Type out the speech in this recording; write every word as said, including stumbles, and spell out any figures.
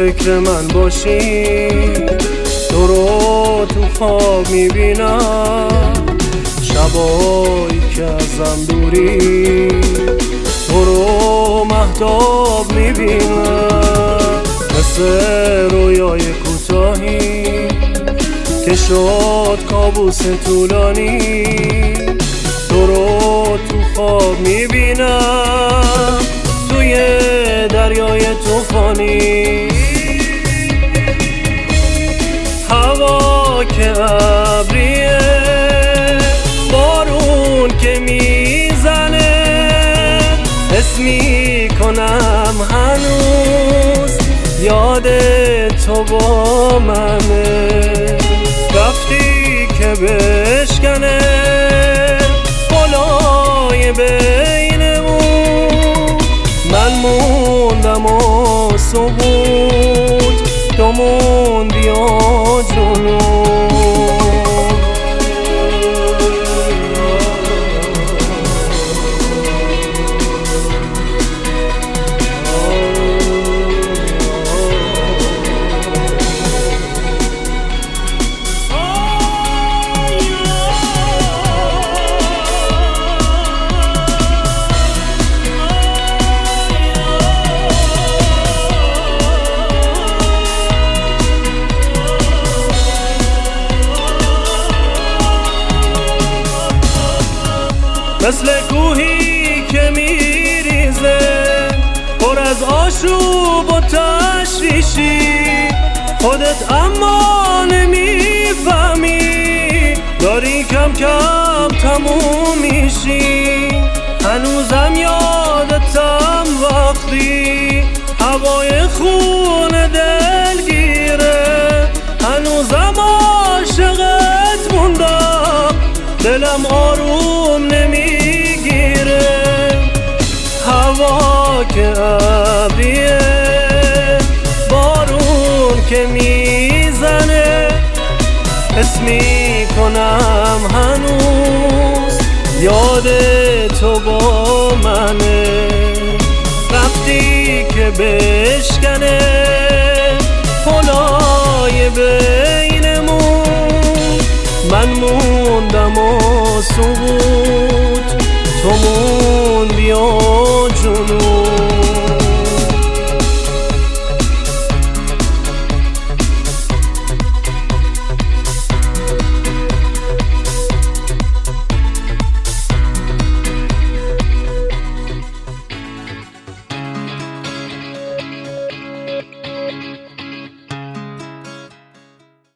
فکر من باشی، تو رو تو خواب میبینم، شبایی که ازم دوری تو رو مهتاب میبینم. مثل رویای کوتاهی که شد کابوس طولانی، تو رو تو خواب میبینم توی دریای طوفانی. هوا که ابریه، بارون که میزنه، حس میکنم هنوز یاد تو با منه. رفتی که بشکنه پلای بینمون، من موندم و سقوط، تو موندی و جنون. مثل کوهی که میریزه پر از آشوب و تشویشی، خودت اما نمیفهمی داری کم کم تموم میشی. هنوزم یادتم وقتی هوای خون دلگیره، هنوزم عاشقت موندم، دلم آروم نمیگیره. هوا که ابریه، بارون که میزنه، حس میکنم هنوز یاد تو با منه. رفتی که بشکنه پلای بینمون، من موندم و سقوط، تو موندی و جنون.